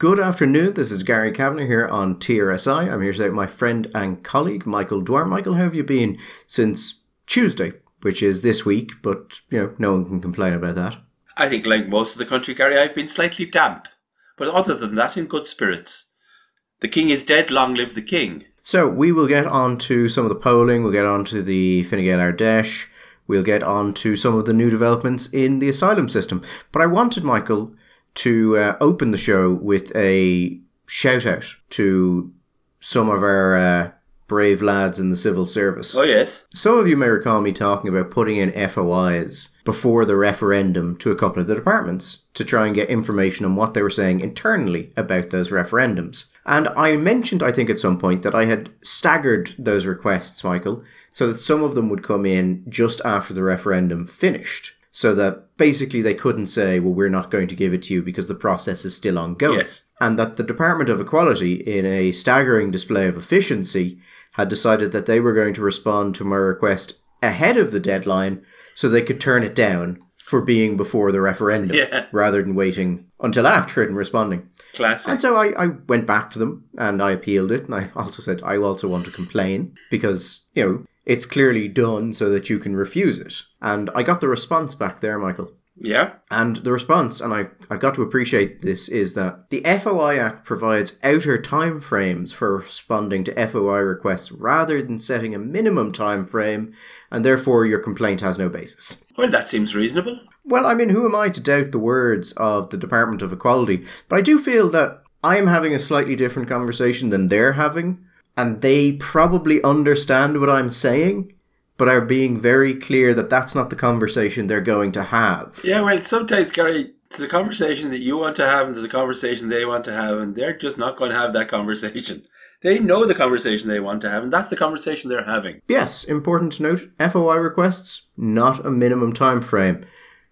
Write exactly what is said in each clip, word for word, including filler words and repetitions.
Good afternoon, this is Gary Kavanagh here on T R S I. I'm here today with my friend and colleague, Michael Dwyer. Michael, how have you been since Tuesday, which is this week, but, you know, no one can complain about that. I think, like most of the country, Gary, I've been slightly damp. But other than that, in good spirits. The king is dead, long live the king. So, we will get on to some of the polling, we'll get on to the Fine Gael Ardèche, we'll get on to some of the new developments in the asylum system. But I wanted, Michael, to uh, open the show with a shout out to some of our uh, brave lads in the civil service. Oh, yes. Some of you may recall me talking about putting in F O Is before the referendum to a couple of the departments to try and get information on what they were saying internally about those referendums. And I mentioned, I think at some point, that I had staggered those requests, Michael, so that some of them would come in just after the referendum finished. So that basically they couldn't say, well, we're not going to give it to you because the process is still ongoing. Yes. And that the Department of Equality, in a staggering display of efficiency, had decided that they were going to respond to my request ahead of the deadline so they could turn it down for being before the referendum, yeah. rather than waiting until after it and responding. Classic. And so I, I went back to them and I appealed it. And I also said, I also want to complain because, you know, it's clearly done so that you can refuse it. And I got the response back there, Michael. Yeah. And the response, and I've, I've got to appreciate this, is that the F O I Act provides outer timeframes for responding to F O I requests rather than setting a minimum time frame, and therefore your complaint has no basis. Well, that seems reasonable. Well, I mean, who am I to doubt the words of the Department of Equality? But I do feel that I'm having a slightly different conversation than they're having, and they probably understand what I'm saying, but are being very clear that that's not the conversation they're going to have. Yeah, well, sometimes, Gary, there's a conversation that you want to have and there's a conversation they want to have, and they're just not going to have that conversation. They know the conversation they want to have, and that's the conversation they're having. Yes, important to note, F O I requests, not a minimum time frame.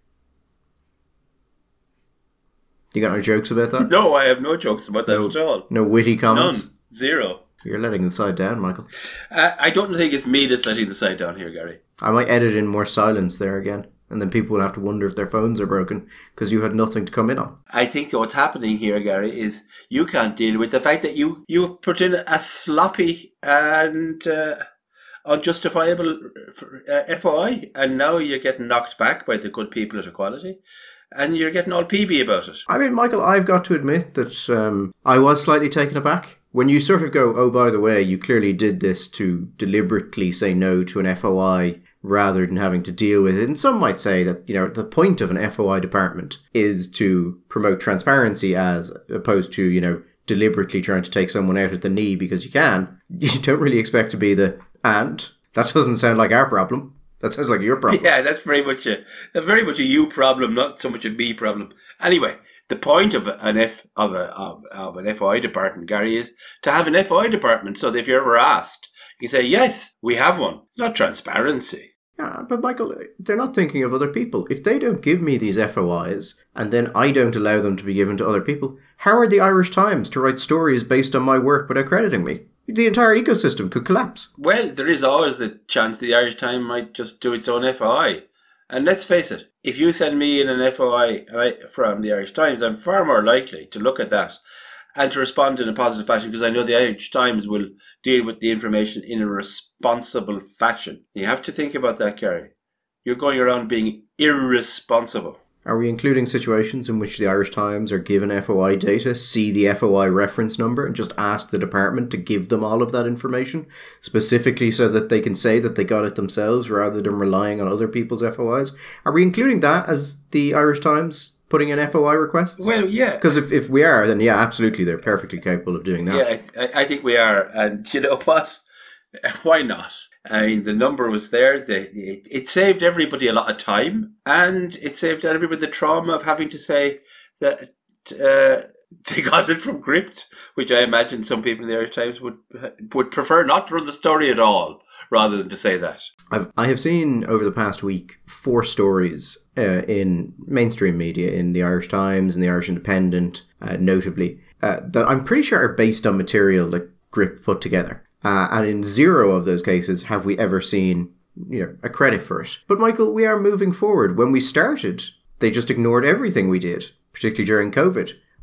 You got no jokes about that? No, I have no jokes about that no, at all. No witty comments? None. Zero. You're letting the side down, Michael. Uh, I don't think it's me that's letting the side down here, Gary. I might edit in more silence there again, and then people will have to wonder if their phones are broken because you had nothing to come in on. I think what's happening here, Gary, is you can't deal with the fact that you, you put in a sloppy and uh, unjustifiable uh, F O I, and now you're getting knocked back by the good people at Equality. And you're getting all peevy about it. I mean, Michael, I've got to admit that um, I was slightly taken aback. When you sort of go, oh, by the way, you clearly did this to deliberately say no to an F O I rather than having to deal with it. And some might say that, you know, the point of an F O I department is to promote transparency as opposed to, you know, deliberately trying to take someone out at the knee because you can. You don't really expect to be the, and that doesn't sound like our problem. That sounds like your problem. Yeah, that's very much a very much a you problem, not so much a me problem. Anyway, the point of an F of a of, of an F O I department, Gary, is to have an F O I department so that if you're ever asked, you can say, yes, we have one. It's not transparency. Yeah, but Michael, they're not thinking of other people. If they don't give me these F O Is, and then I don't allow them to be given to other people, how are the Irish Times to write stories based on my work without crediting me? The entire ecosystem could collapse. Well, there is always the chance the Irish Times might just do its own F O I. And let's face it, if you send me in an F O I from the Irish Times, I'm far more likely to look at that and to respond in a positive fashion because I know the Irish Times will deal with the information in a responsible fashion. You have to think about that, Gary. You're going around being irresponsible. Are we including situations in which the Irish Times are given F O I data, see the F O I reference number, and just ask the department to give them all of that information, specifically so that they can say that they got it themselves rather than relying on other people's F O Is? Are we including that as the Irish Times putting in F O I requests? Well, yeah. Because if, if we are, then yeah, absolutely, they're perfectly capable of doing that. Yeah, I, th- I think we are. And you know what? Why not? I mean, the number was there. The, it, it saved everybody a lot of time, and it saved everybody the trauma of having to say that uh, they got it from Gript, which I imagine some people in the Irish Times would would prefer not to run the story at all, rather than to say that. I've, I have seen over the past week four stories uh, in mainstream media, in the Irish Times and the Irish Independent, uh, notably, uh, that I'm pretty sure are based on material that Gript put together. Uh, and in zero of those cases have we ever seen, you know, a credit for it. But Michael, we are moving forward. When we started, they just ignored everything we did, particularly during COVID.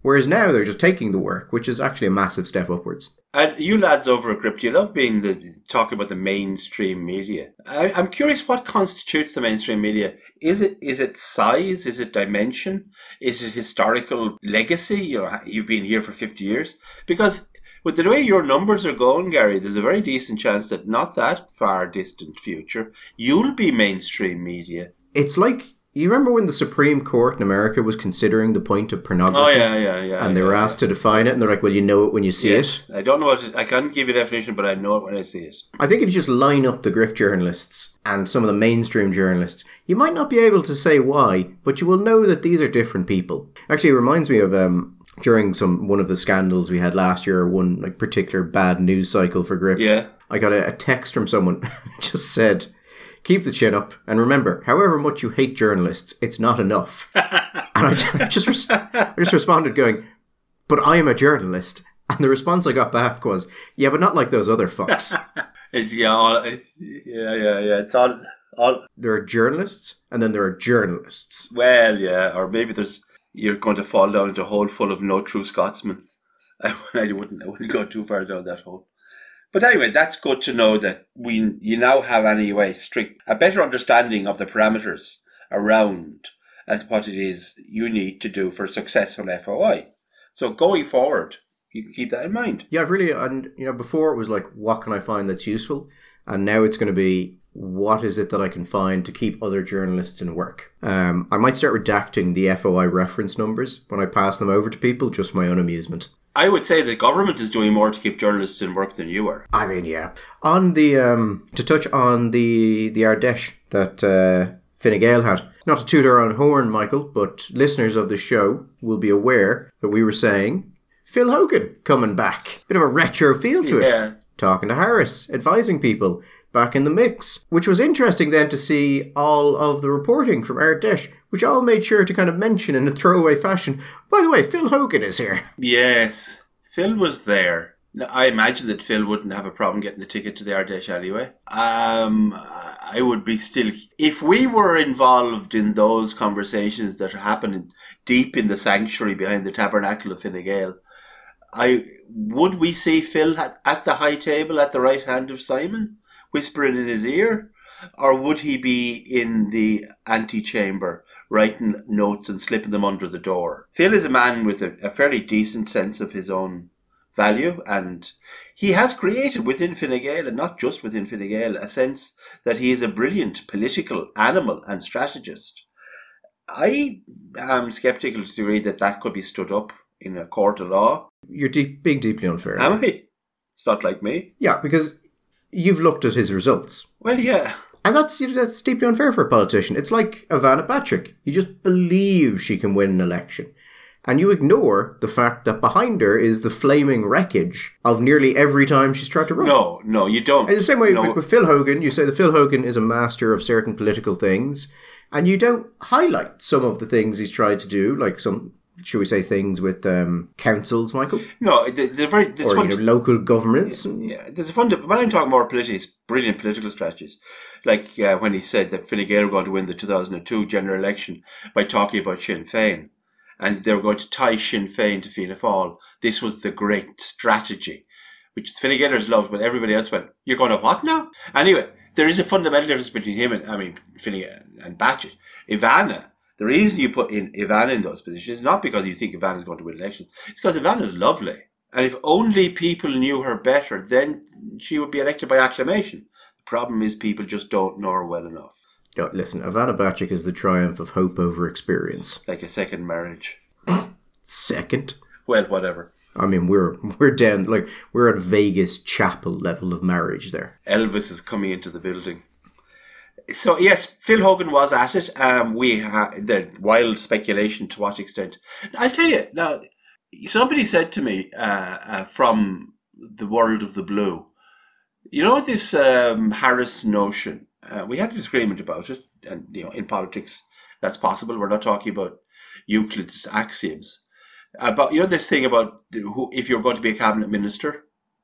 Whereas now they're just taking the work, which is actually a massive step upwards. And you lads over at Gript, you love being the talk about the mainstream media. I, I'm curious what constitutes the mainstream media. Is it is it size? Is it dimension? Is it historical legacy? You know, you've been here for fifty years. Because with the way your numbers are going, Gary, there's a very decent chance that not that far distant future, you'll be mainstream media. It's like, you remember when the Supreme Court in America was considering the point of pornography? Oh, yeah, yeah, yeah. And they yeah, were asked yeah. to define it, and they're like, well, you know it when you see yes. it. I don't know what it, I can't give you a definition, but I know it when I see it. I think if you just line up the Grift journalists and some of the mainstream journalists, you might not be able to say why, but you will know that these are different people. Actually, it reminds me of um, during some one of the scandals we had last year, one like particular bad news cycle for Grift. Yeah. I got a, a text from someone just said, keep the chin up, and remember, however much you hate journalists, it's not enough. And I just, res- I just responded going, but I am a journalist. And the response I got back was, yeah, but not like those other fucks. It's, yeah, all, it's, yeah, yeah, yeah. It's all, all. There are journalists, and then there are journalists. Well, yeah, or maybe there's you're going to fall down into a hole full of no true Scotsmen. I, I wouldn't, I wouldn't go too far down that hole. But anyway, that's good to know that we you now have anyway strict a better understanding of the parameters around as what it is you need to do for a successful F O I. So going forward, you can keep that in mind. Yeah, I've really, and you know, before it was like, what can I find that's useful? And now it's going to be, what is it that I can find to keep other journalists in work? Um, I might start redacting the F O I reference numbers when I pass them over to people, just for my own amusement. I would say the government is doing more to keep journalists in work than you are. I mean, yeah. On the, um, to touch on the, the Ardèche that uh, Fine Gael had. Not to toot our own horn, Michael, but listeners of the show will be aware that we were saying Phil Hogan coming back. Bit of a retro feel to Yeah. it. Talking to Harris, advising people, back in the mix. Which was interesting then to see all of the reporting from Ardèche, which all made sure to kind of mention in a throwaway fashion, by the way, Phil Hogan is here. Yes, Phil was there. Now, I imagine that Phil wouldn't have a problem getting a ticket to the Ardèche anyway. Um, I would be still... If we were involved in those conversations that are happening deep in the sanctuary behind the tabernacle of Fine Gael, I, would we see Phil at, at the high table at the right hand of Simon, whispering in his ear? Or would he be in the antechamber, writing notes and slipping them under the door? Phil is a man with a, a fairly decent sense of his own value, and he has created within Fine Gael, and not just within Fine Gael, a sense that he is a brilliant political animal and strategist. I am sceptical to the degree that that could be stood up in a court of law. You're deep, being deeply unfair. Am I? It's not like me. Yeah, because you've looked at his results. Well, yeah. And that's you know, that's deeply unfair for a politician. It's like Ivana Bacik. You just believe she can win an election. And you ignore the fact that behind her is the flaming wreckage of nearly every time she's tried to run. No, no, you don't. In the same way no. like with Phil Hogan, you say that Phil Hogan is a master of certain political things, and you don't highlight some of the things he's tried to do, like some, should we say, things with um, councils, Michael? No, they're, they're very... Or fund- you know, local governments. Yeah, yeah, there's a fund... When I'm talking more politics, brilliant political strategies. Like uh, when he said that Fine Gael were going to win the two thousand two general election by talking about Sinn Féin. And they were going to tie Sinn Féin to Fianna Fáil. This was the great strategy, which the Fine Gaelers loved, but everybody else went, you're going to what now? Anyway, there is a fundamental difference between him and, I mean, Fine Gael and Bacik. Ivana, the reason you put in Ivana in those positions is not because you think Ivana's going to win elections. It's because Ivana's lovely. And if only people knew her better, then she would be elected by acclamation. The problem is people just don't know her well enough. Oh, listen, Ivana Bacik is the triumph of hope over experience. Like a second marriage. Second? Well, whatever. I mean, we're we're down, like, we're at Vegas chapel level of marriage there. Elvis is coming into the building. So, yes, Phil Hogan was at it. Um, we had the wild speculation to what extent. I'll tell you, now, somebody said to me uh, uh, from the world of the blue, you know this um, Harris notion, uh, we had a disagreement about it, and you know, in politics that's possible. We're not talking about Euclid's axioms. About, you know, this thing about who, if you're going to be a cabinet minister,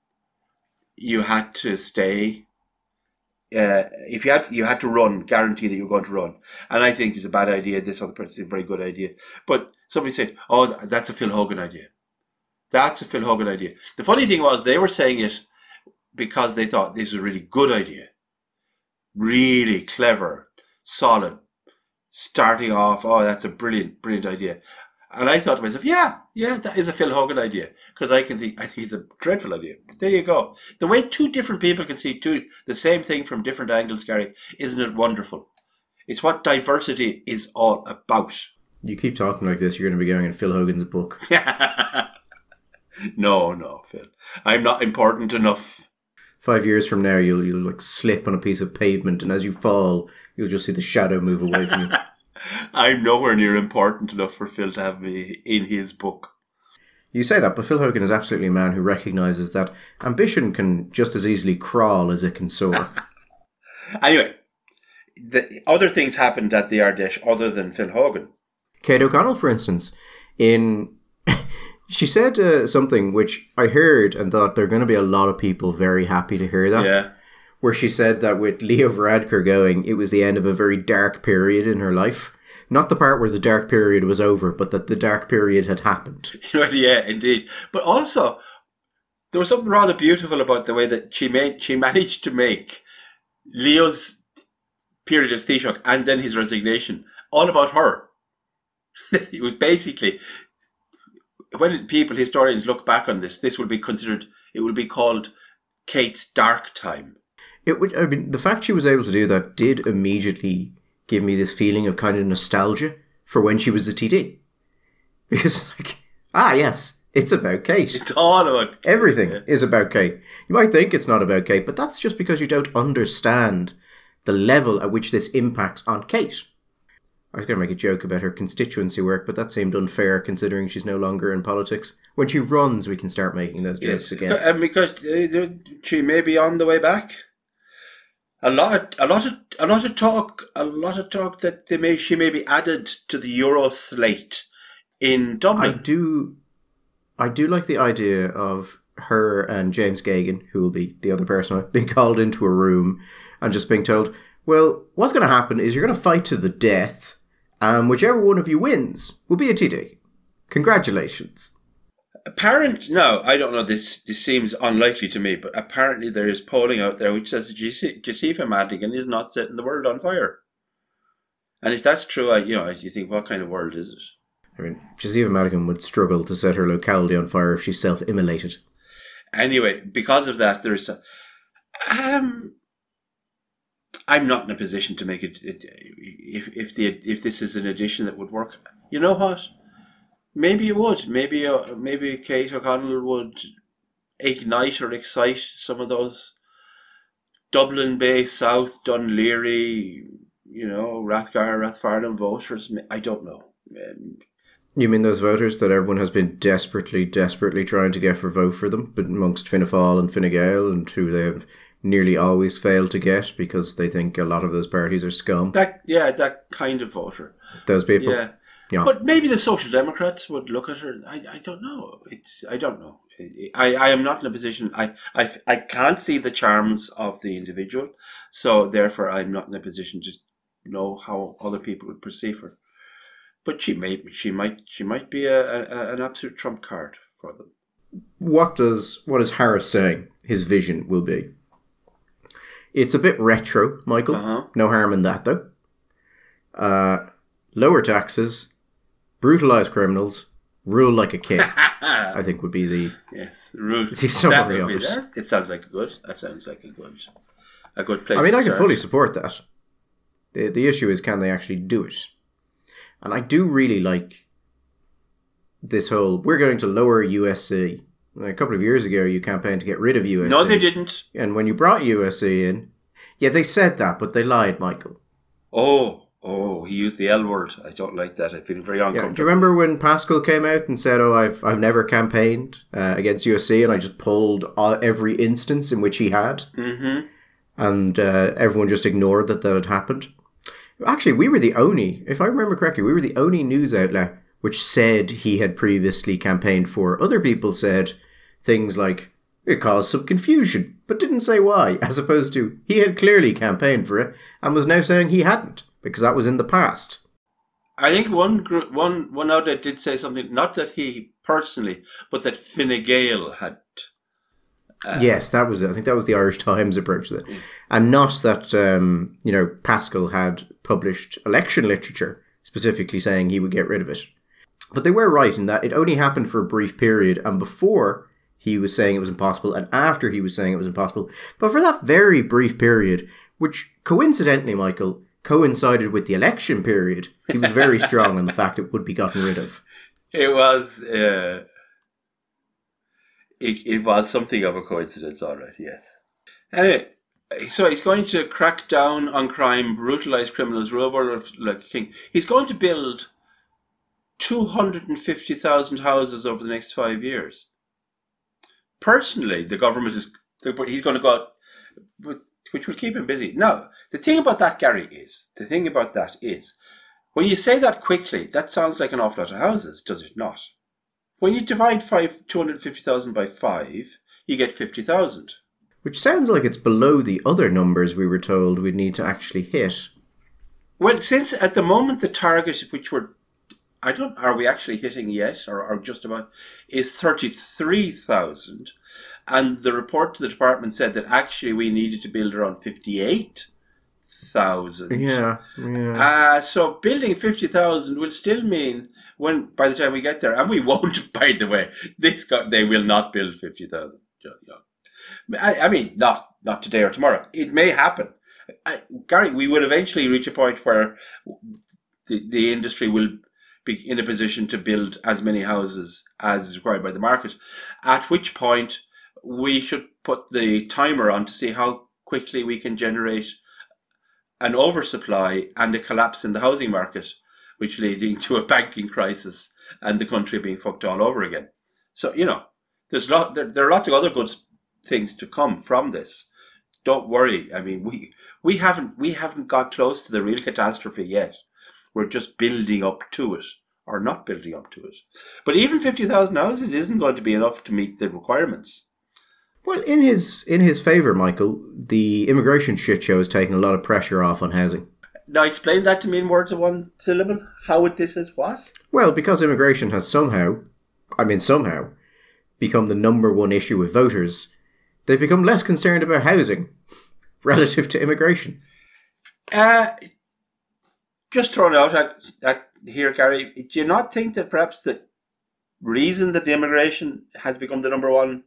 you had to stay. Uh, if you had you had to run, guarantee that you're going to run. And I think it's a bad idea. This other person is a very good idea. But somebody said, "Oh, that's a Phil Hogan idea. That's a Phil Hogan idea." The funny thing was they were saying it because they thought this was a really good idea, really clever, solid, starting off. Oh, that's a brilliant, brilliant idea. And I thought to myself, yeah, yeah, that is a Phil Hogan idea, because I can think, I think it's a dreadful idea. But there you go. The way two different people can see two the same thing from different angles, Gary, isn't it wonderful? It's what diversity is all about. You keep talking like this, you're going to be going in Phil Hogan's book. No, no, Phil. I'm not important enough. Five years from now, you'll you'll like slip on a piece of pavement, and as you fall, you'll just see the shadow move away from you. I'm nowhere near important enough for Phil to have me in his book. You say that, but Phil Hogan is absolutely a man who recognises that ambition can just as easily crawl as it can soar. Anyway, the other things happened at the Ardèche other than Phil Hogan. Kate O'Connell, for instance, in she said uh, something which I heard and thought there are going to be a lot of people very happy to hear that. Yeah. Where she said that with Leo Varadkar going, it was the end of a very dark period in her life. Not the part where the dark period was over, but that the dark period had happened. Yeah, indeed. But also, there was something rather beautiful about the way that she made she managed to make Leo's period of Taoiseach and then his resignation all about her. It was basically, when people, historians look back on this, this will be considered, it will be called Kate's dark time. It would. I mean, the fact she was able to do that did immediately give me this feeling of kind of nostalgia for when she was a T D. Because it's like, ah, yes, it's about Kate. It's all about Kate. Everything yeah. is about Kate. You might think it's not about Kate, but that's just because you don't understand the level at which this impacts on Kate. I was going to make a joke about her constituency work, but that seemed unfair considering she's no longer in politics. When she runs, we can start making those jokes yes. again. And because uh, she may be on the way back. A lot, a lot of, a lot of talk, a lot of talk that they may, she may be added to the Euro slate in Dublin. I do, I do like the idea of her and James Geoghegan, who will be the other person, being called into a room and just being told, "Well, what's going to happen is you're going to fight to the death, and whichever one of you wins will be a T D. Congratulations." Apparent, no, I don't know, this this seems unlikely to me, but apparently there is polling out there which says that Josepha Madigan is not setting the world on fire. And if that's true, I, you know, you think, what kind of world is it? I mean, Josepha Madigan would struggle to set her locality on fire if she's self-immolated. Anyway, because of that, there's a, um, I'm not in a position to make it, it if if the if this is an addition that would work. You know what? Maybe it would. Maybe uh, maybe Kate O'Connell would ignite or excite some of those Dublin-based South, Dunleary, you know, Rathgar, Rathfarnham voters. I don't know. Um, you mean those voters that everyone has been desperately, desperately trying to get for vote for them, but amongst Fianna Fáil and Fine Gael, and who they have nearly always failed to get because they think a lot of those parties are scum? That yeah, that kind of voter. Those people. Yeah. Yeah. But maybe the Social Democrats would look at her. I, I don't know. It's I don't know. I, I am not in a position. I, I, I can't see the charms of the individual, so therefore I'm not in a position to know how other people would perceive her. But she may she might she might be a, a an absolute trump card for them. What does what is Harris saying his vision will be? It's a bit retro, Michael. Uh-huh. No harm in that though. Uh, lower taxes. Brutalise criminals, rule like a king, I think would be the yes rule. The summary of it. It sounds like a good. That sounds like a good, a good place. I mean, to I can start. fully support that. the The issue is, can they actually do it? And I do really like this whole. We're going to lower U S C. A couple of years ago, you campaigned to get rid of U S C. No, they didn't. And when you brought U S C in, yeah, they said that, but they lied, Michael. Oh. Oh, he used the L word. I don't like that. I feel very uncomfortable. Yeah, do you remember when Pascal came out and said, "Oh, I've I've never campaigned uh, against U S C," and I just pulled all, every instance in which he had, mm-hmm. and uh, everyone just ignored that that had happened. Actually, we were the only, if I remember correctly, we were the only news outlet which said he had previously campaigned for. Other people said things like it caused some confusion, but didn't say why, as opposed to he had clearly campaigned for it and was now saying he hadn't. Because that was in the past. I think one group, one one outlet did say something. Not that he personally, but that Fine Gael had. Uh, yes, that was it. I think that was the Irish Times approach to it, mm. and not that um, you know Pascal had published election literature specifically saying he would get rid of it. But they were right in that it only happened for a brief period, and before he was saying it was impossible, and after he was saying it was impossible. But for that very brief period, which coincidentally, Michael, coincided with the election period, he was very strong on the fact it would be gotten rid of. It was, uh, it, it was something of a coincidence, all right, yes. Anyway, so he's going to crack down on crime, brutalise criminals, rule over like a king. He's going to build two hundred fifty thousand houses over the next five years. Personally, the government is, he's going to go out, with, which will keep him busy. Now, the thing about that, Gary, is, the thing about that is, when you say that quickly, that sounds like an awful lot of houses, does it not? When you divide five, two hundred fifty thousand by five, you get fifty thousand. Which sounds like it's below the other numbers we were told we'd need to actually hit. Well, since at the moment the target, which we're, I don't, are we actually hitting yet, or, or just about, is thirty-three thousand. And the report to the department said that actually we needed to build around fifty-eight thousand. Yeah, yeah. Uh, so building fifty thousand will still mean, when by the time we get there, and we won't, by the way, this got, they will not build fifty thousand. I, I mean, not not today or tomorrow. It may happen. I, Gary, we will eventually reach a point where the, the industry will be in a position to build as many houses as is required by the market, at which point we should put the timer on to see how quickly we can generate an oversupply and a collapse in the housing market, which leading to a banking crisis and the country being fucked all over again. So, you know, there's lot, there, there are lots of other good things to come from this. Don't worry. I mean, we we haven't we haven't got close to the real catastrophe yet. We're just building up to it, or not building up to it. But even fifty thousand houses isn't going to be enough to meet the requirements. Well, in his in his favour, Michael, the immigration shit show has taken a lot of pressure off on housing. Now, explain that to me in words of one syllable. How would this is what? Well, because immigration has somehow, I mean somehow, become the number one issue with voters, they've become less concerned about housing relative to immigration. Uh, just thrown out at, at here, Gary, do you not think that perhaps the reason that the immigration has become the number one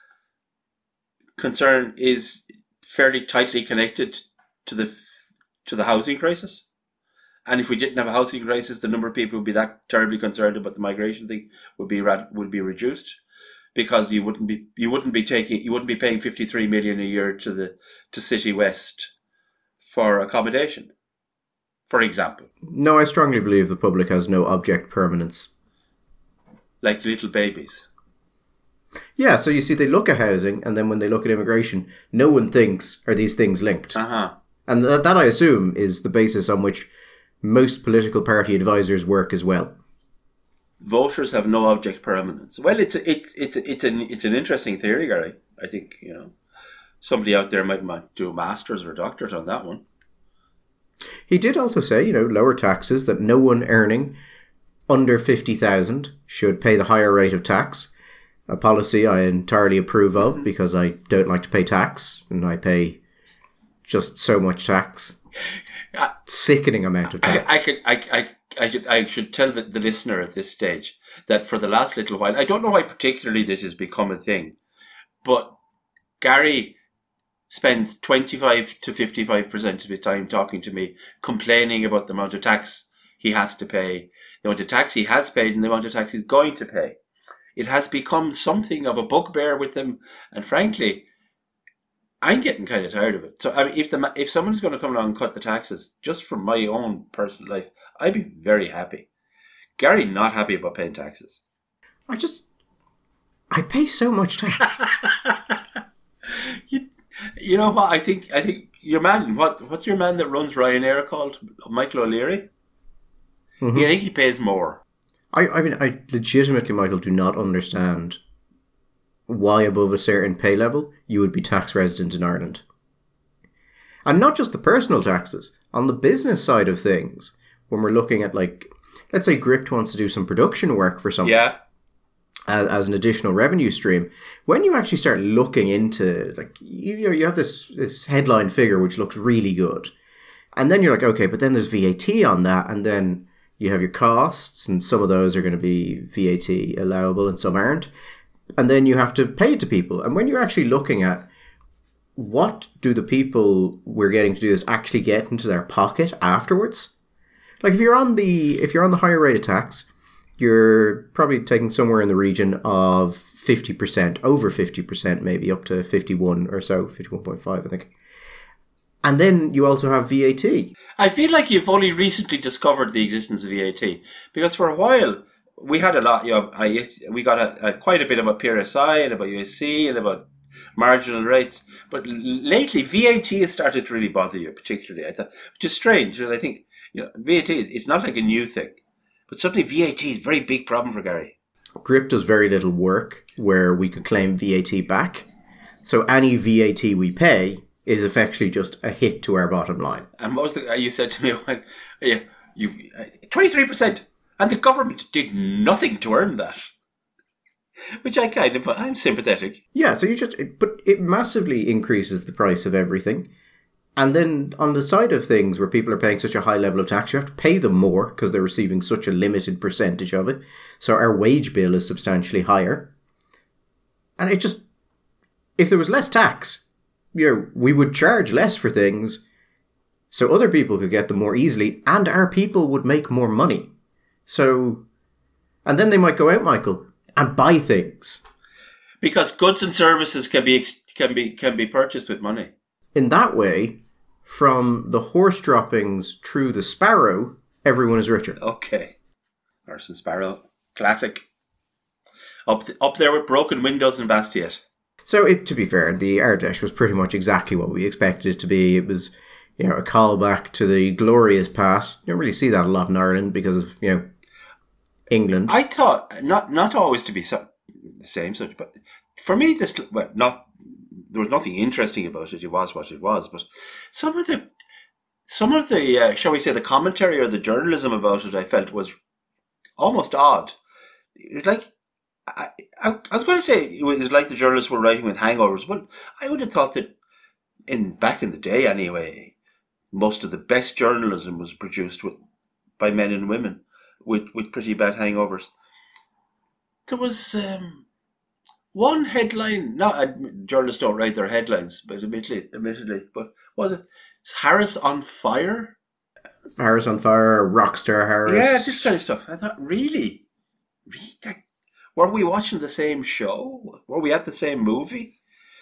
concern is fairly tightly connected to the to the housing crisis? And if we didn't have a housing crisis, the number of people who would be that terribly concerned about the migration thing would be would be reduced, because you wouldn't be you wouldn't be taking you wouldn't be paying fifty-three million a year to the to City West for accommodation, for example. No, I strongly believe the public has no object permanence. Like little babies. Yeah, so you see, they look at housing, and then when they look at immigration, no one thinks, are these things linked? Uh-huh. And that, that, I assume, is the basis on which most political party advisors work as well. Voters have no object permanence. Well, it's a, it's it's a, it's an it's an interesting theory, Gary. I think, you know, somebody out there might, might do a master's or a doctorate on that one. He did also say, you know, lower taxes, that no one earning under fifty thousand should pay the higher rate of tax. A policy I entirely approve of, mm-hmm. because I don't like to pay tax, and I pay just so much tax. Uh, Sickening amount of tax. I, I could, I, I, I should, I should tell the, the listener at this stage that for the last little while, I don't know why particularly this has become a thing, but Gary spends twenty-five to fifty-five percent of his time talking to me, complaining about the amount of tax he has to pay, the amount of tax he has paid, and the amount of tax he's going to pay. It has become something of a bugbear with him, and frankly, I'm getting kind of tired of it. So, I mean, if the if someone's going to come along and cut the taxes, just from my own personal life, I'd be very happy. Gary, not happy about paying taxes. I just, I pay so much tax. you, you know what? I think I think your man. What what's your man that runs Ryanair called? Michael O'Leary. Mm-hmm. Yeah, I think he pays more. I, I mean, I legitimately, Michael, do not understand why above a certain pay level you would be tax resident in Ireland. And not just the personal taxes. On the business side of things, when we're looking at, like, let's say Gript wants to do some production work for someone. Yeah. As, as an additional revenue stream, when you actually start looking into, like, you know, you have this this headline figure which looks really good, and then you're like, okay, but then there's V A T on that, and then you have your costs, and some of those are going to be V A T allowable and some aren't, and then you have to pay it to people. And when you're actually looking at what do the people we're getting to do this actually get into their pocket afterwards, like if you're on the if you're on the higher rate of tax, you're probably taking somewhere in the region of fifty percent, over fifty percent, maybe up to fifty-one or so, fifty-one point five, I think. And then you also have V A T. I feel like you've only recently discovered the existence of V A T, because for a while we had a lot, you know, I, we got a, a, quite a bit about P R S I and about U S C and about marginal rates. But lately V A T has started to really bother you, particularly, I thought, which is strange, because I think, you know, V A T is it's not like a new thing. But suddenly V A T is a very big problem for Gary. Gript does very little work where we could claim V A T back. So any V A T we pay is effectively just a hit to our bottom line. And what was the, you said to me, when, yeah, you, twenty-three percent, and the government did nothing to earn that. Which I kind of, I'm sympathetic. Yeah, so you just, but it massively increases the price of everything. And then on the side of things where people are paying such a high level of tax, you have to pay them more because they're receiving such a limited percentage of it. So our wage bill is substantially higher. And it just, if there was less tax, you know, we would charge less for things so other people could get them more easily and our people would make more money. So, and then they might go out, Michael, and buy things. Because goods and services can be can be can be purchased with money. In that way, from the horse droppings through the sparrow, everyone is richer. Okay. Horse and sparrow. Classic. Up th- up there with broken windows and Bastiat. So, it, to be fair, the Ardèche was pretty much exactly what we expected it to be. It was, you know, a callback to the glorious past. You don't really see that a lot in Ireland because of, you know, England. I thought, not not always to be so, the same, so, but for me, this, well, not, there was nothing interesting about it. It was what it was, but some of the, some of the, uh, shall we say, the commentary or the journalism about it, I felt was almost odd. It was like, I, I, I was going to say it was like the journalists were writing with hangovers, but I would have thought that in back in the day anyway, most of the best journalism was produced with by men and women with, with pretty bad hangovers. There was um, one headline, not uh, journalists don't write their headlines, but admittedly, admittedly, but was it is Harris on fire? Harris on fire, Rockstar Harris. Yeah, this kind of stuff. I thought, really? Really? That, were we watching the same show? Were we at the same movie?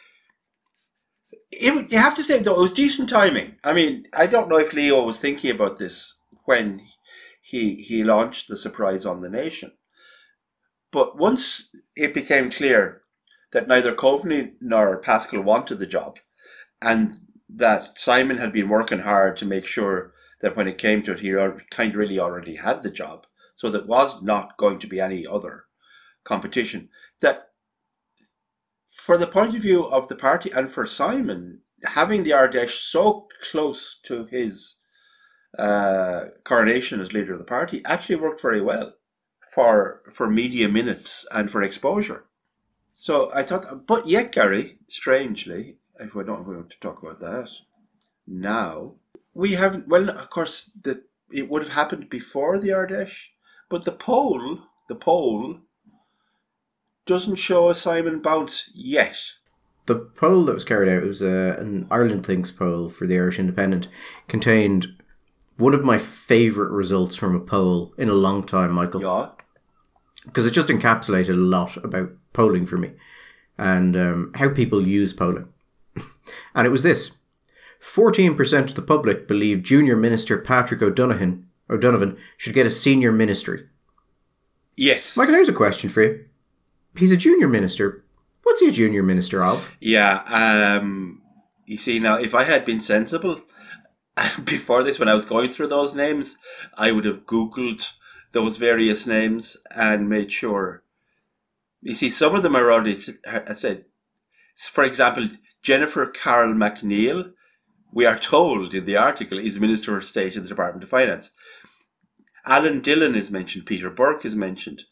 It, you have to say, though, it was decent timing. I mean, I don't know if Leo was thinking about this when he he launched the surprise on the nation. But once it became clear that neither Coveney nor Pascal wanted the job, and that Simon had been working hard to make sure that when it came to it, he kind of really already had the job, so there was not going to be any other competition, that for the point of view of the party and for Simon, having the Ardèche so close to his uh, coronation as leader of the party actually worked very well for for media minutes and for exposure. So I thought, but yet, Gary, strangely, if we don't want to talk about that now, we haven't, well, of course, the, it would have happened before the Ardèche, but the poll, the poll doesn't show a Simon bounce yet. The poll that was carried out, it was uh, an Ireland Thinks poll for the Irish Independent, contained one of my favourite results from a poll in a long time, Michael. Yeah. Because it just encapsulated a lot about polling for me and um, how people use polling. And it was this. fourteen percent of the public believe Junior Minister Patrick O'Donovan, O'Donovan should get a senior ministry. Yes. Michael, here's a question for you. He's a junior minister. What's he a junior minister of? Yeah, um, you see, now, if I had been sensible before this, when I was going through those names, I would have Googled those various names and made sure. You see, some of them are already, I said, for example, Jennifer Carroll MacNeil, we are told in the article, is Minister for State in the Department of Finance. Alan Dillon is mentioned. Peter Burke is mentioned.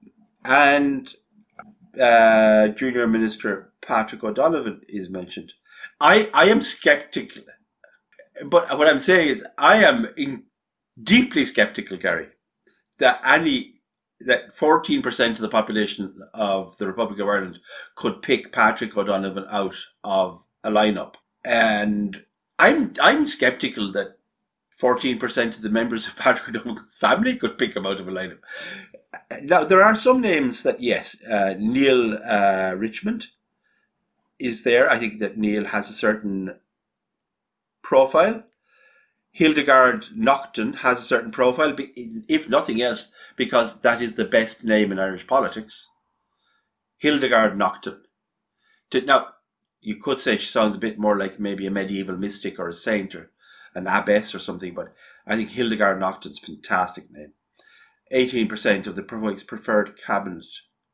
And uh, Junior Minister Patrick O'Donovan is mentioned. I, I am sceptical. But what I'm saying is I am in, deeply sceptical, Gary, that any... that fourteen percent of the population of the Republic of Ireland could pick Patrick O'Donovan out of a lineup. And I'm I'm sceptical that fourteen percent of the members of Patrick O'Donovan's family could pick him out of a lineup. Now, there are some names that, yes, uh, Neil uh, Richmond is there. I think that Neil has a certain profile. Hildegard Naughton has a certain profile, if nothing else, because that is the best name in Irish politics. Hildegard Naughton. Now, you could say she sounds a bit more like maybe a medieval mystic or a saint or an abbess or something, but I think Hildegard Naughton's a fantastic name. eighteen percent of the Republic's preferred cabinet.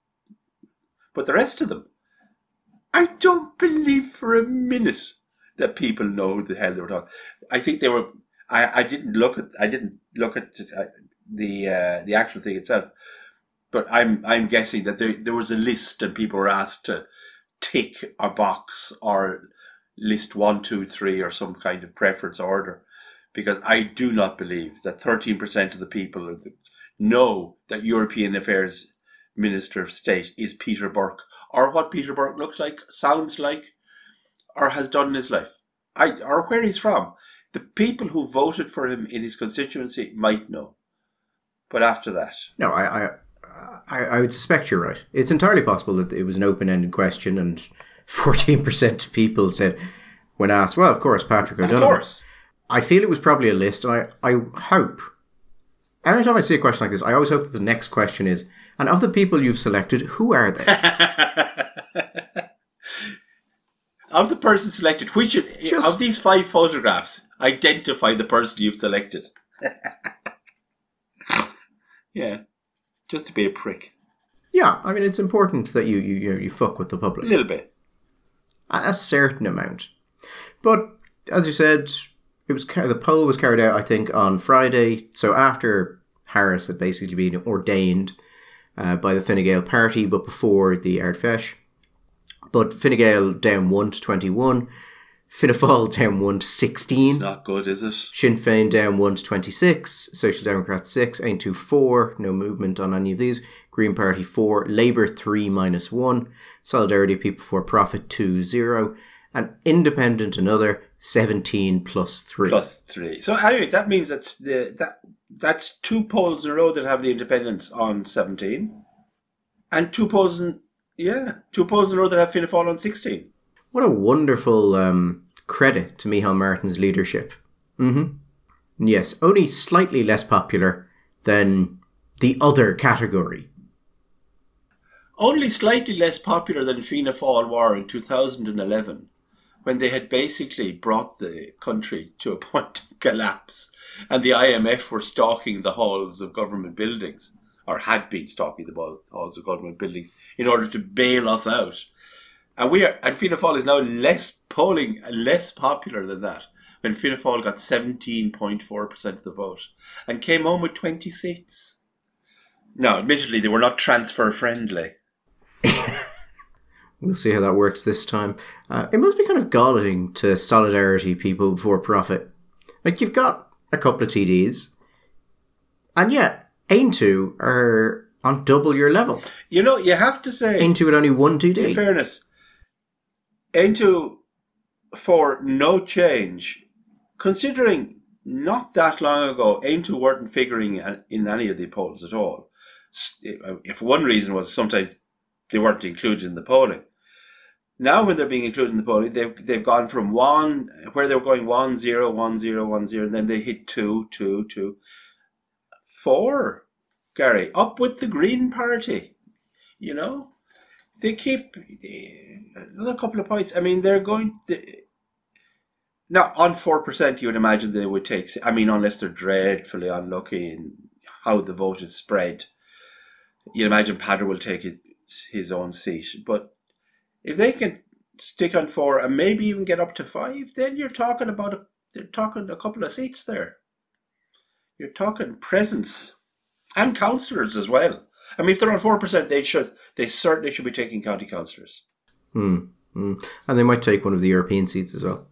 But the rest of them, I don't believe for a minute that people know who the hell they were talking. I think they were... I, I didn't look at I didn't look at the uh, the actual thing itself, but I'm I'm guessing that there there was a list and people were asked to tick a box or list one, two, three or some kind of preference order, because I do not believe that thirteen percent of the people of the, know that European Affairs Minister of State is Peter Burke, or what Peter Burke looks like, sounds like, or has done in his life, I or where he's from. The people who voted for him in his constituency might know. But after that... No, I, I I I would suspect you're right. It's entirely possible that it was an open-ended question and fourteen percent of people said, when asked, well, of course, Patrick O'Donovan. Of course. I feel it was probably a list, and I, I hope... Every time I see a question like this, I always hope that the next question is, and of the people you've selected, who are they? Of the person selected, which Just, of these five photographs, identify the person you've selected. Yeah, just to be a prick. Yeah, I mean, it's important that you you you fuck with the public. A little bit. A certain amount. But, as you said, it was the poll was carried out, I think, on Friday. So after Harris had basically been ordained uh, by the Fine Gael party, but before the Ard Feish. But Fine Gael down one to twenty-one. Fianna Fáil down one to sixteen. It's not good, is it? Sinn Féin down one to twenty-six. Social Democrats six. Ain two four. No movement on any of these. Green Party four. Labour three minus one. Solidarity People for Profit two zero. And Independent another seventeen plus three. Plus three. So anyway, that means that's the that that's two polls in a row that have the Independents on seventeen. And two polls in Yeah, two polls in a row that have Fianna Fáil on sixteen. What a wonderful um, credit to Micheál Martin's leadership. Mm-hmm. Yes, only slightly less popular than the other category. Only slightly less popular than Fianna Fáil were in two thousand eleven, when they had basically brought the country to a point of collapse and the I M F were stalking the halls of government buildings, or had been stalking the halls of government buildings in order to bail us out. And we are, and Fianna Fáil is now less polling, less popular than that, when Fianna Fáil got seventeen point four percent of the vote and came home with twenty seats. Now, admittedly, they were not transfer friendly. We'll see how that works this time. Uh, it must be kind of galling to Solidarity People Before Profit. Like, you've got a couple of T Ds, and yet Ain two are on double your level. You know, you have to say... Ain two had only one T D. In fairness, Ain two for no change, considering not that long ago, Ain two weren't figuring in any of the polls at all. If one reason was sometimes they weren't included in the polling. Now when they're being included in the polling, they've, they've gone from one, where they were going one, zero, one, zero, one, zero, and then they hit two, two, two, four, Gary, up with the Green Party, you know? They keep another couple of points. I mean, they're going to, now on four percent, you would imagine they would take, I mean, unless they're dreadfully unlucky in how the vote is spread, you'd imagine Padder will take his, his own seat. But if they can stick on four and maybe even get up to five, then you're talking about, a, they're talking a couple of seats there. You're talking presence and councillors as well. I mean, if they're on four percent, they should, they certainly should be taking county councillors. Hmm. Mm. And they might take one of the European seats as well.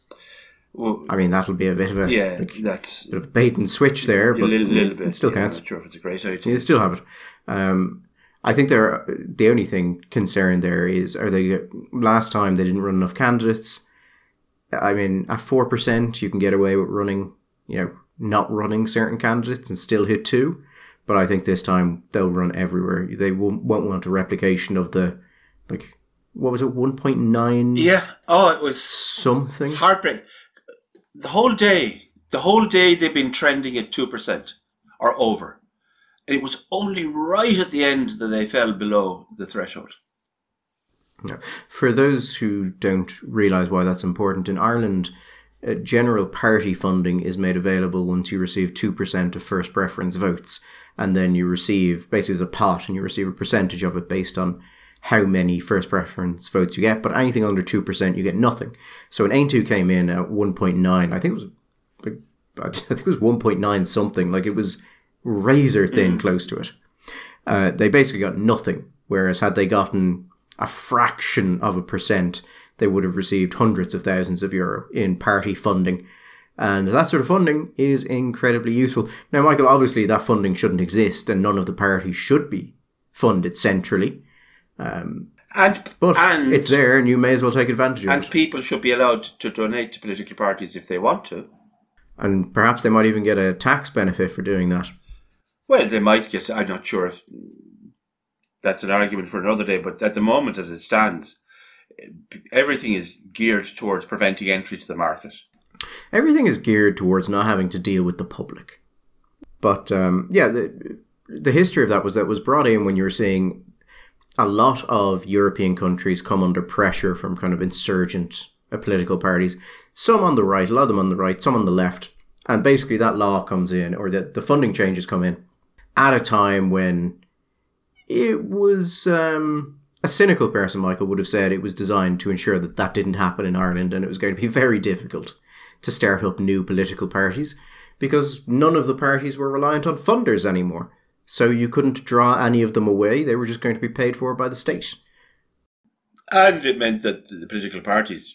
Well, I mean, that'll be a bit of a, yeah, like, that's bit of a bait and switch there, but a little, little bit. It still yeah, counts. I'm not sure if it's a great idea. You still have it. Um, I think they're, the only thing concerned there is, are they, last time they didn't run enough candidates. I mean, at four percent, you can get away with running, you know, not running certain candidates and still hit two. But I think this time they'll run everywhere. They won't, won't want a replication of the, like, what was it, one point nine? Yeah. Oh, it was something. Heartbreak. The whole day, the whole day they've been trending at two percent or over. And it was only right at the end that they fell below the threshold. No. For those who don't realise why that's important, in Ireland, uh, general party funding is made available once you receive two percent of first preference votes. And then you receive, basically as a pot, and you receive a percentage of it based on how many first preference votes you get. But anything under two percent, you get nothing. So when Aontú came in at one point nine, I think it was like, I think it was one point nine something. Like, it was razor thin mm. close to it. Uh, they basically got nothing. Whereas had they gotten a fraction of a percent, they would have received hundreds of thousands of euro in party funding. And that sort of funding is incredibly useful. Now, Michael, obviously that funding shouldn't exist and none of the parties should be funded centrally. Um, and But and, it's there and you may as well take advantage of and it. And people should be allowed to donate to political parties if they want to. And perhaps they might even get a tax benefit for doing that. Well, they might get, I'm not sure if that's an argument for another day, but at the moment as it stands, everything is geared towards preventing entry to the market. Everything is geared towards not having to deal with the public. But um, yeah, the the history of that was that was brought in when you were seeing a lot of European countries come under pressure from kind of insurgent uh, political parties. Some on the right, a lot of them on the right, some on the left. And basically that law comes in, or the, the funding changes come in, at a time when it was... Um, a cynical person, Michael, would have said it was designed to ensure that that didn't happen in Ireland, and it was going to be very difficult to start up new political parties because none of the parties were reliant on funders anymore. So you couldn't draw any of them away. They were just going to be paid for by the state. And it meant that the political parties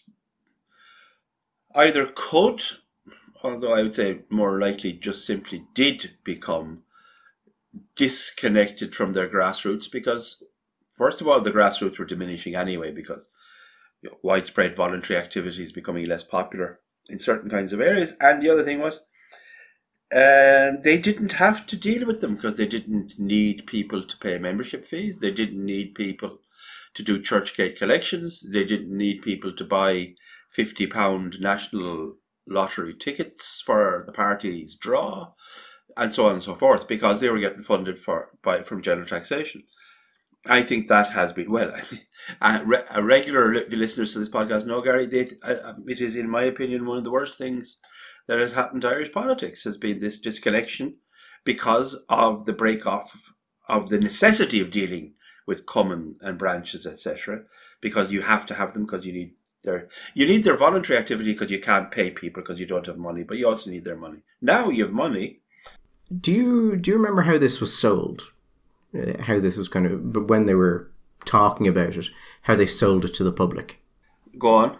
either could, although I would say more likely just simply did become disconnected from their grassroots because, first of all, the grassroots were diminishing anyway because you know, widespread voluntary activities becoming less popular in certain kinds of areas. And the other thing was, uh, they didn't have to deal with them because they didn't need people to pay membership fees. They didn't need people to do churchgate collections. They didn't need people to buy fifty pound national lottery tickets for the party's draw, and so on and so forth, because they were getting funded for by from general taxation. I think that has been, well, a, a regular listeners to this podcast know, Gary, they, uh, it is, in my opinion, one of the worst things that has happened to Irish politics has been this disconnection because of the break-off of the necessity of dealing with common and branches, et cetera, because you have to have them because you need their, you need their voluntary activity because you can't pay people because you don't have money, but you also need their money. Now you have money. Do you, do you remember how this was sold? How this was kind of, but when they were talking about it, how they sold it to the public. Go on.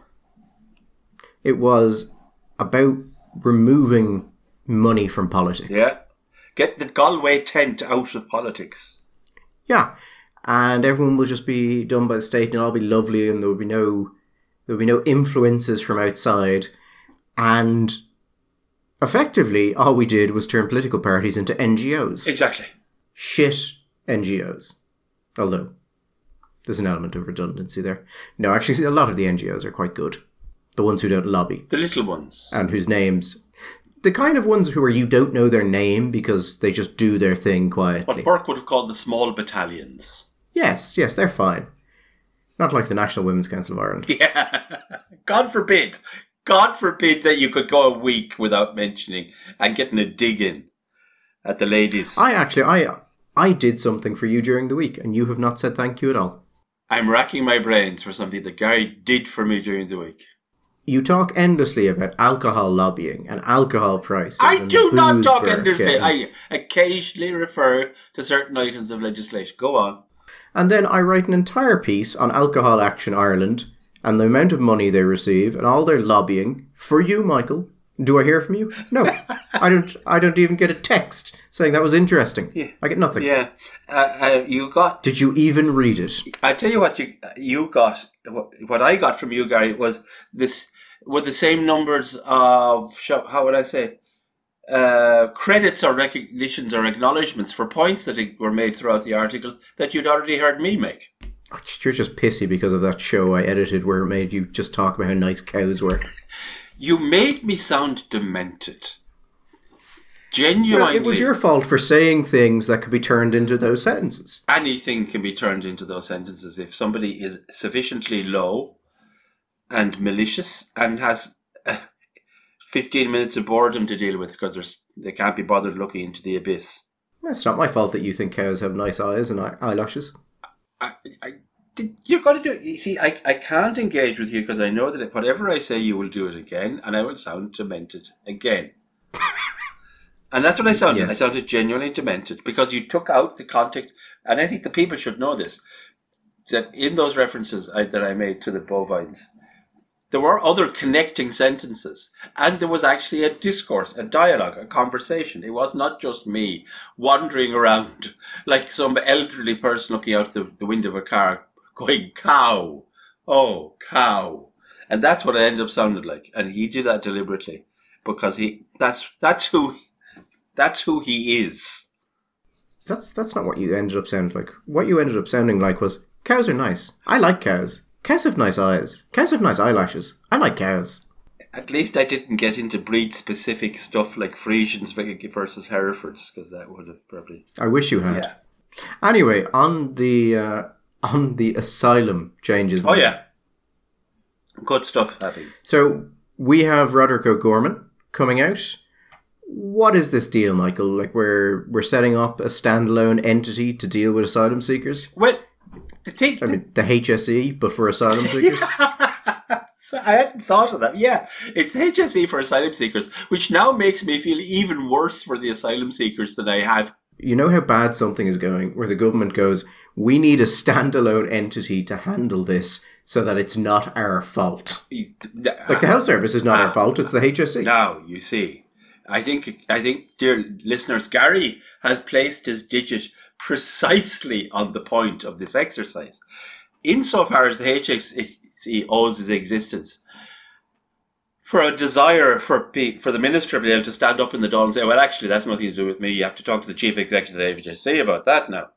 It was about removing money from politics. Yeah. Get the Galway tent out of politics. Yeah. And everyone will just be done by the state and it'll all be lovely and there will be no, there will be no influences from outside. And effectively, all we did was turn political parties into N G Os. Exactly. Shit N G Os. Although, there's an element of redundancy there. No, actually, a lot of the N G Os are quite good. The ones who don't lobby. The little ones. And whose names... The kind of ones where you don't know their name because they just do their thing quietly. What Burke would have called the small battalions. Yes, yes, they're fine. Not like the National Women's Council of Ireland. Yeah. God forbid. God forbid that you could go a week without mentioning and getting a dig in at the ladies. I actually... I. I did something for you during the week, and you have not said thank you at all. I'm racking my brains for something that Gary did for me during the week. you talk endlessly about alcohol lobbying and alcohol prices. I and do not booze talk per endlessly. keg. I occasionally refer to certain items of legislation. Go on. And then I write an entire piece on Alcohol Action Ireland and the amount of money they receive and all their lobbying for you, Michael. Do I hear from you? No. I don't I don't even get a text saying that was interesting. Yeah. I get nothing. Yeah. Uh, uh, you got... Did you even read it? I tell you what you you got. What, what I got from you, Gary, was this... Were the same numbers of... How would I say? Uh, credits or recognitions or acknowledgements for points that were made throughout the article that you'd already heard me make. You're just pissy because of that show I edited where it made you just talk about how nice cows were. You made me sound demented. Genuinely. Well, it was your fault for saying things that could be turned into those sentences. Anything can be turned into those sentences if somebody is sufficiently low and malicious and has uh, fifteen minutes of boredom to deal with because they can't be bothered looking into the abyss. It's not my fault that you think cows have nice eyes and eye- eyelashes. I, I, you're going to do it. You see, I, I can't engage with you because I know that whatever I say, you will do it again, and I will sound demented again. And that's what I sounded. Yes. I sounded genuinely demented because you took out the context, and I think the people should know this, that in those references I, that I made to the bovines, there were other connecting sentences, and there was actually a discourse, a dialogue, a conversation. It was not just me wandering around like some elderly person looking out the, the window of a car going, cow, oh, cow. And that's what it ended up sounding like. And he did that deliberately because he that's that's who that's who he is. That's that's not what you ended up sounding like. What you ended up sounding like was, cows are nice. I like cows. Cows have nice eyes. Cows have nice eyelashes. I like cows. At least I didn't get into breed-specific stuff like Friesians versus Herefords, because that would have probably... I wish you had. Yeah. Anyway, on the uh, on the asylum changes... Oh, yeah. Good stuff happening. So, we have Roderick O'Gorman coming out. What is this deal, Michael? Like, we're, we're setting up a standalone entity to deal with asylum seekers? Well... The thing, I mean, the H S E, but for asylum seekers? I hadn't thought of that. Yeah, it's H S E for asylum seekers, which now makes me feel even worse for the asylum seekers than I have. You know how bad something is going, where the government goes, we need a standalone entity to handle this so that it's not our fault. Like, the health service is not uh, our fault, it's the H S E. Now, you see, I think, I think, dear listeners, Gary has placed his digit precisely on the point of this exercise. Insofar as the H S E owes its existence for a desire for for the minister to be able to stand up in the dawn and say, well, actually, that's nothing to do with me. You have to talk to the chief executive of the H S E about that now.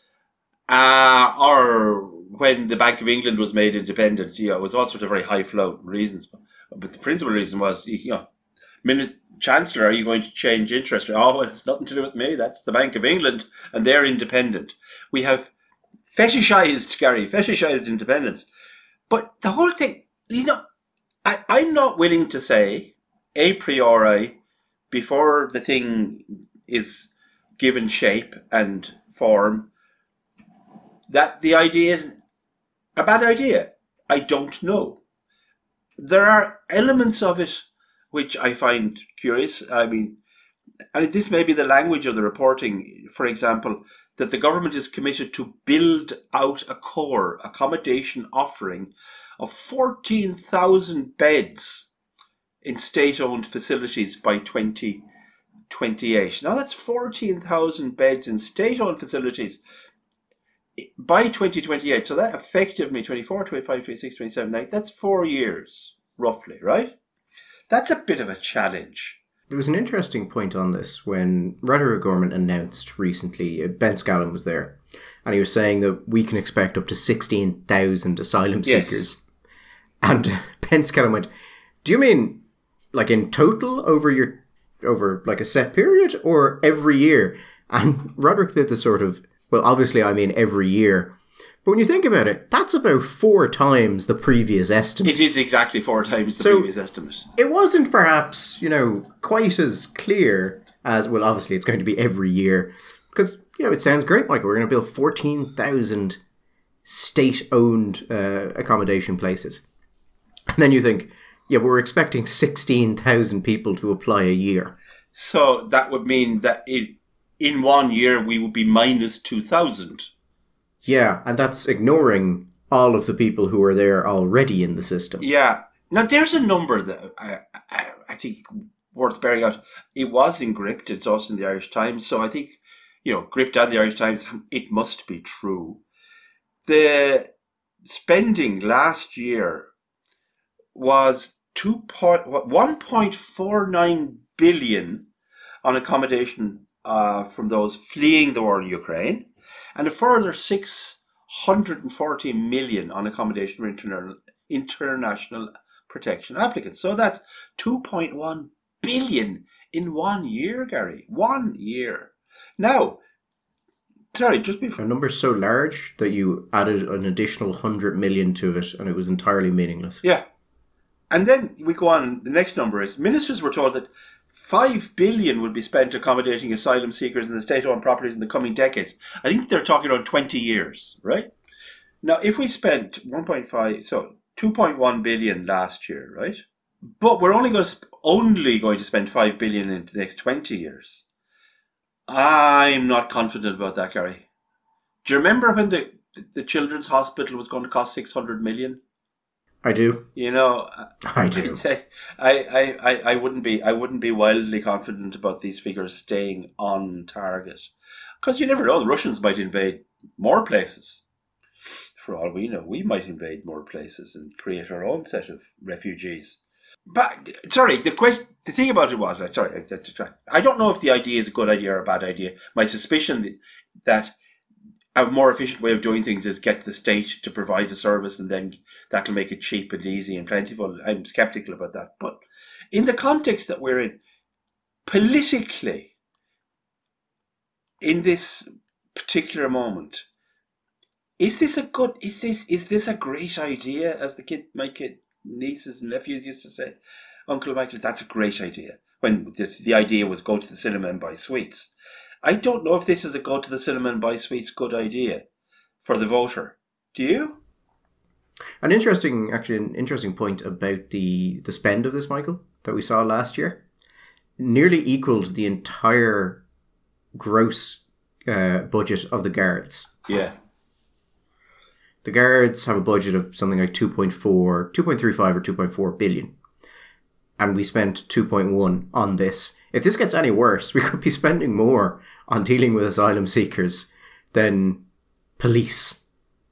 Uh, or when the Bank of England was made independent, you know, it was all sorts of very high-flown reasons. But the principal reason was, you know, minute, Chancellor, are you going to change interest rate? Oh, it's nothing to do with me. That's the Bank of England, and they're independent. We have fetishized, Gary, fetishized independence. But the whole thing, you know, I, I'm not willing to say, a priori, before the thing is given shape and form, that the idea isn't a bad idea. I don't know. There are elements of it which I find curious. I mean, and this may be the language of the reporting, for example, that the government is committed to build out a core accommodation offering of fourteen thousand beds in state-owned facilities by twenty twenty-eight. Now, that's fourteen thousand beds in state-owned facilities by twenty twenty-eight. So that effectively twenty-four, twenty-five, twenty-six, twenty-seven, that's four years, roughly, right? That's a bit of a challenge. There was an interesting point on this when Roderick O'Gorman announced recently, Ben Scallon was there, and he was saying that we can expect up to sixteen thousand asylum Yes. seekers. And Ben Scallon went, do you mean like in total over your over like a set period or every year? And Roderick did the sort of, well, obviously I mean every year. But when you think about it, that's about four times the previous estimate. It is exactly four times the So, previous estimate. It wasn't perhaps, you know, quite as clear as, well, obviously it's going to be every year. Because, you know, it sounds great, Michael. We're going to build fourteen thousand state-owned uh, accommodation places. And then you think, Yeah, but we're expecting sixteen thousand people to apply a year. So that would mean that in, in one year we would be minus two thousand. Yeah, and that's ignoring all of the people who are there already in the system. Yeah. Now, there's a number that I, I, I think worth bearing out. It was in Gript. It's also in the Irish Times. So I think, you know, Gript and the Irish Times, it must be true. The spending last year was two point, one point four nine billion on accommodation uh, from those fleeing the war in Ukraine, and a further six hundred forty million on accommodation for internal, international protection applicants. So that's two point one billion in one year, Gary. One year. Now, sorry, just before... A number so large that you added an additional one hundred million to it and it was entirely meaningless. Yeah. And then we go on, the next number is, ministers were told that five billion will be spent accommodating asylum seekers in the state-owned properties in the coming decades. I think they're talking around twenty years, right? Now, if we spent one point five, so two point one billion last year, right? But we're only going to sp- only going to spend five billion in the next twenty years. I'm not confident about that, Gary. Do you remember when the the Children's Hospital was going to cost six hundred million? I do. You know, I do. I, I, I, I wouldn't be I wouldn't be wildly confident about these figures staying on target, because you never know. The Russians might invade more places. For all we know, we might invade more places and create our own set of refugees. But sorry, the question, the thing about it was, sorry, I, I don't know if the idea is a good idea or a bad idea. My suspicion that a more efficient way of doing things is get the state to provide a service, and then that'll make it cheap and easy and plentiful. I'm skeptical about that. But in the context that we're in, politically, in this particular moment, is this a good? Is this is this a great idea? As the kid, my kid, nieces and nephews used to say, Uncle Michael, that's a great idea. When this, the idea was go to the cinema and buy sweets. I don't know if this is a go to the cinema and buy sweets good idea for the voter. Do you? An interesting, actually, an interesting point about the, the spend of this, Michael, that we saw last year, nearly equaled the entire gross uh, budget of the Guards. Yeah. The Guards have a budget of something like two point four, two point three five or two point four billion. And we spent two point one on this. If this gets any worse, we could be spending more on dealing with asylum seekers than police.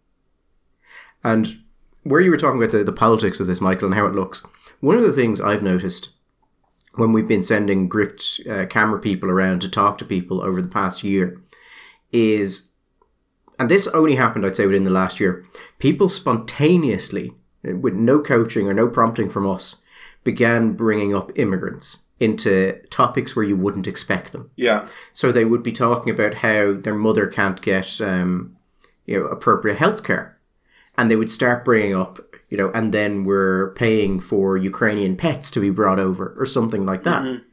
And where you were talking about the, the politics of this, Michael, and how it looks, one of the things I've noticed when we've been sending Gript uh, camera people around to talk to people over the past year is, and this only happened, I'd say, within the last year, people spontaneously, with no coaching or no prompting from us, began bringing up immigrants into topics where you wouldn't expect them. Yeah. So they would be talking about how their mother can't get, um, you know, appropriate healthcare, and they would start bringing up, you know, and then we're paying for Ukrainian pets to be brought over or something like that. Mm-hmm.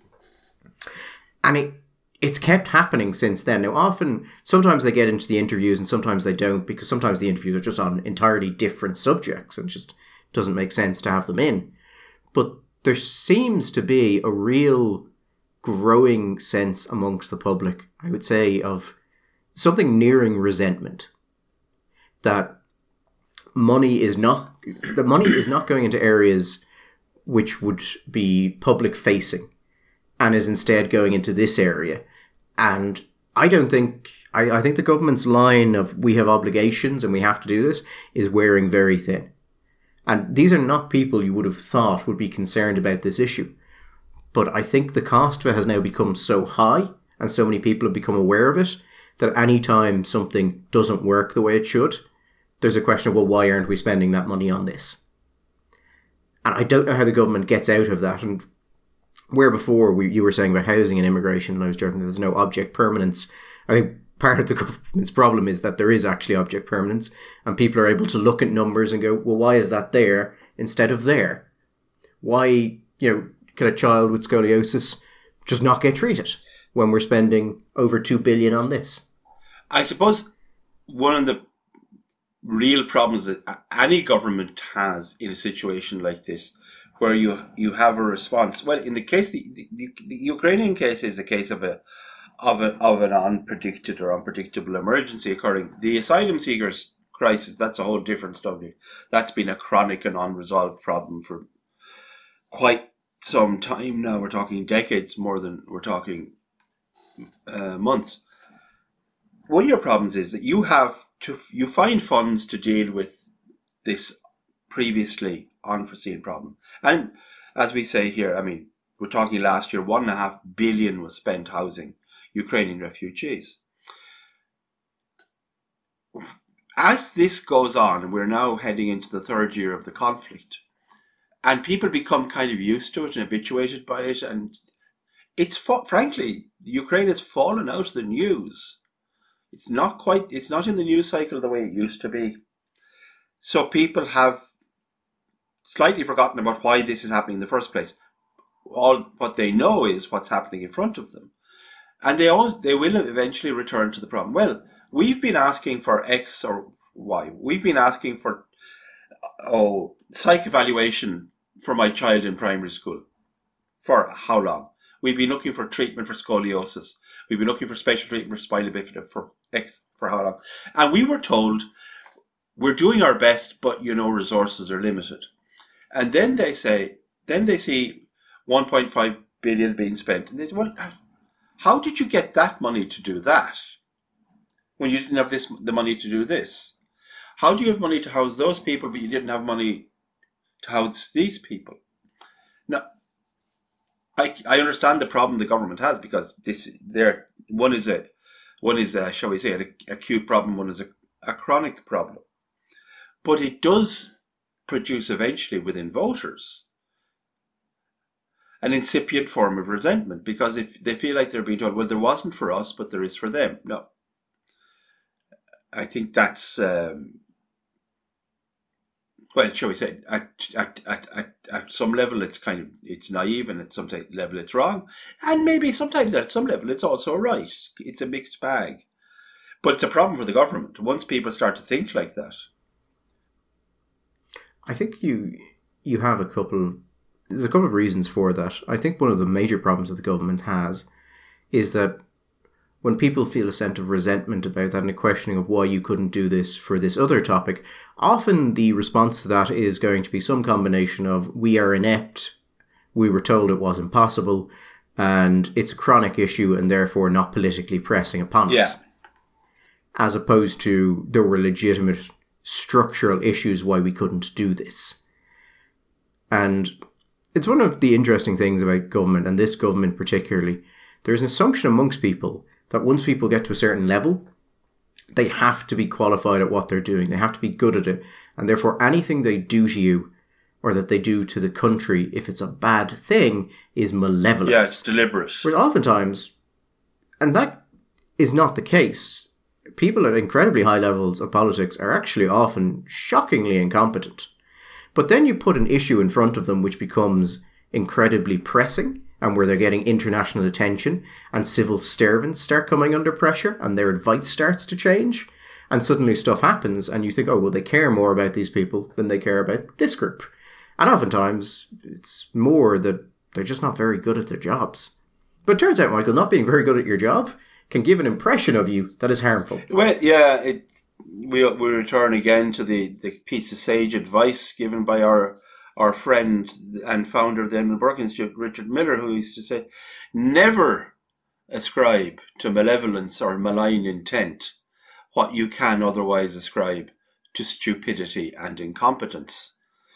And it it's kept happening since then. Now, often, sometimes they get into the interviews and sometimes they don't, because sometimes the interviews are just on entirely different subjects and it just doesn't make sense to have them in. But there seems to be a real growing sense amongst the public, I would say, of something nearing resentment. That money is not, the money is not going into areas which would be public facing and is instead going into this area. And I don't think, I, I think the government's line of we have obligations and we have to do this is wearing very thin. And these are not people you would have thought would be concerned about this issue. But I think the cost of it has now become so high and so many people have become aware of it that any time something doesn't work the way it should, there's a question of, well, why aren't we spending that money on this? And I don't know how the government gets out of that. And where before we, you were saying about housing and immigration, and I was joking that there's no object permanence, I think part of the government's problem is that there is actually object permanence, and people are able to look at numbers and go, well, why is that there instead of there? Why, you know, can a child with scoliosis just not get treated when we're spending over two billion on this? I suppose one of the real problems that any government has in a situation like this, where you you have a response. Well, in the case, the, the, the Ukrainian case is a case of a of a, of an unpredicted or unpredictable emergency occurring. The asylum seekers crisis, that's a whole different story. That's been a chronic and unresolved problem for quite some time now. We're talking decades more than we're talking uh, months. One of your problems is that you have to you find funds to deal with this previously unforeseen problem. And as we say here, I mean, we're talking last year, one and a half billion was spent housing Ukrainian refugees. As this goes on, and we're now heading into the third year of the conflict, and people become kind of used to it and habituated by it, and it's, frankly, Ukraine has fallen out of the news. It's not quite, it's not in the news cycle the way it used to be. So people have slightly forgotten about why this is happening in the first place. All what they know is what's happening in front of them. And they always, they will eventually return to the problem. Well, we've been asking for X or Y. We've been asking for oh psych evaluation for my child in primary school. For how long? We've been looking for treatment for scoliosis. We've been looking for special treatment for spina bifida for X, for how long? And we were told, we're doing our best, but, you know, resources are limited. And then they say, then they see one point five billion being spent. And they say, well, how did you get that money to do that when you didn't have this the money to do this? How do you have money to house those people, but you didn't have money to house these people? Now, I, I understand the problem the government has, because this there one is a one is a, shall we say, an acute problem, one is a, a chronic problem. But it does produce eventually within voters an incipient form of resentment, because if they feel like they're being told, well, there wasn't for us, but there is for them. No. I think that's, um, well, shall we say, at, at, at, at, at some level it's kind of, it's naive, and at some level it's wrong. And maybe sometimes at some level it's also right. It's a mixed bag. But it's a problem for the government once people start to think like that. I think you you have a couple of, there's a couple of reasons for that. I think one of the major problems that the government has is that when people feel a sense of resentment about that and a questioning of why you couldn't do this for this other topic, often the response to that is going to be some combination of, we are inept, we were told it was impossible, and it's a chronic issue and therefore not politically pressing upon yeah. us. As opposed to, there were legitimate structural issues why we couldn't do this. And it's one of the interesting things about government, and this government particularly. There's an assumption amongst people that once people get to a certain level, they have to be qualified at what they're doing. They have to be good at it. And therefore anything they do to you, or that they do to the country, if it's a bad thing, is malevolent. Yeah, it's deliberate. Whereas oftentimes, and that is not the case, people at incredibly high levels of politics are actually often shockingly incompetent. But then you put an issue in front of them which becomes incredibly pressing, and where they're getting international attention, and civil servants start coming under pressure, and their advice starts to change, and suddenly stuff happens, and you think, oh, well, they care more about these people than they care about this group. And oftentimes, it's more that they're just not very good at their jobs. But it turns out, Michael, not being very good at your job can give an impression of you that is harmful. Well, yeah, it, we we return again to the, the piece of sage advice given by our our friend and founder of the Edmund Burke Institute, Richard Miller, who used to say, never ascribe to malevolence or malign intent what you can otherwise ascribe to stupidity and incompetence.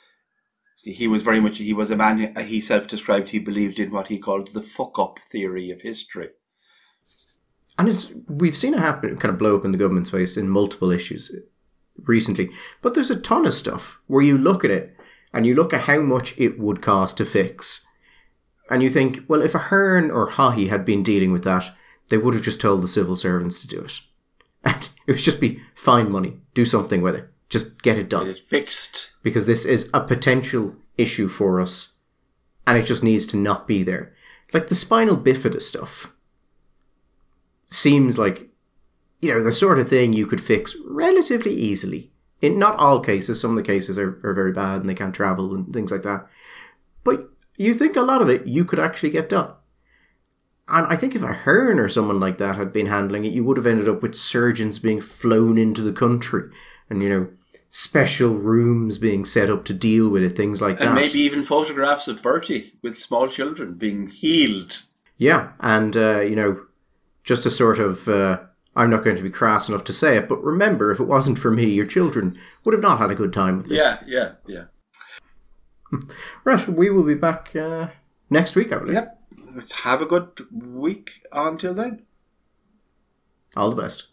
He was very much, he was a man, he self-described, he believed in what he called the fuck-up theory of history. And it's, we've seen it happen, kind of blow up in the government's face in multiple issues recently. But there's a ton of stuff where you look at it and you look at how much it would cost to fix. And you think, well, if Ahern or Haughey had been dealing with that, they would have just told the civil servants to do it. And it would just be, find money, do something with it. Just get it done. Get it fixed. Because this is a potential issue for us, and it just needs to not be there. Like the spinal bifida stuff seems like, you know, the sort of thing you could fix relatively easily. In not all cases, some of the cases are, are very bad and they can't travel and things like that. But you think a lot of it you could actually get done. And I think if a Hearn or someone like that had been handling it, you would have ended up with surgeons being flown into the country and, you know, special rooms being set up to deal with it, things like and that. And maybe even photographs of Bertie with small children being healed. Yeah, and, uh, you know, just a sort of, uh, I'm not going to be crass enough to say it, but remember, if it wasn't for me, your children would have not had a good time with this. Yeah, yeah, yeah. Right, we will be back uh, next week, I believe. Yep. Have a good week until then. All the best.